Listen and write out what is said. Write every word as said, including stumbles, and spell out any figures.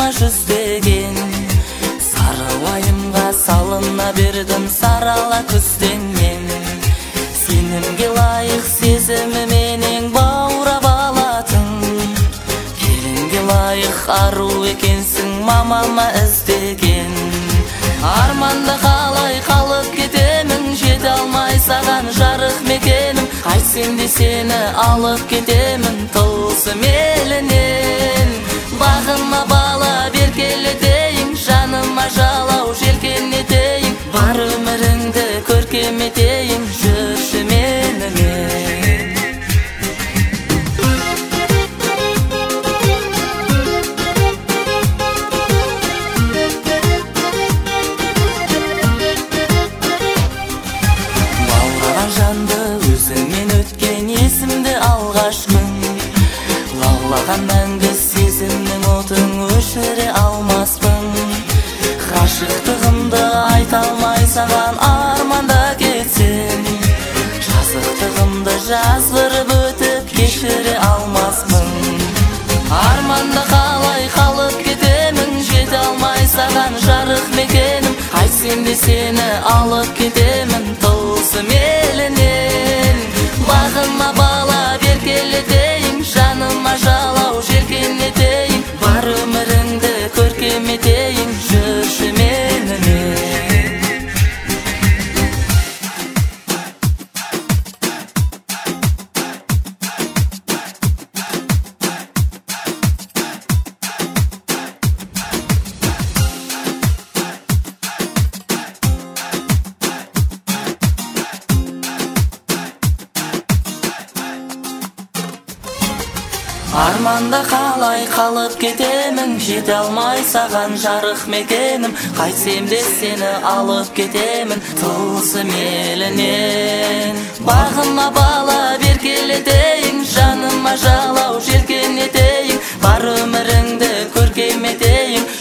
жүздеген сары уайымға салына бердім сарала күзден мен. Сенімге лайық сезіміменен баурап алатын, келінге лайық ару екенсің мамама іздеген. Арманда қалай қалып кетемін, жете алмай саған жарық мекенім. Қайтсем де сені алып кетемін тылсым елінен. Бағыма бала беркелетейін, жаныма жалау желкен етейін. Бар өміріңді көркем етейін, жүрші менімен. Баураған жанды өзіңмен өткен есімді алғаш күн, лаулаған мәңгі сезімнің отын өшіре алмаспын. Ғашықтығымды айта алмай саған арманда кетсем, жазықтығымды жазғырып өтіп кешіре алмаспын. Арманда қалай қалып кетемін, жете алмай саған жарық мекенім. Қайтсем де сені алып кетемін тылсым елінен. Бағыма бала беркелетейін, жаныма жалау желкен етейін. Бар өміріңді көркем етейін, жүрші менімен. Арманда қалай қалып кетемін, жете алмай саған жарық мекенім. Қайтсем де сені алып кетемін тылсым елінен. Бағыма бала беркелетейін, жаныма жалау желкен етейін. Бар өміріңді көркем етейін,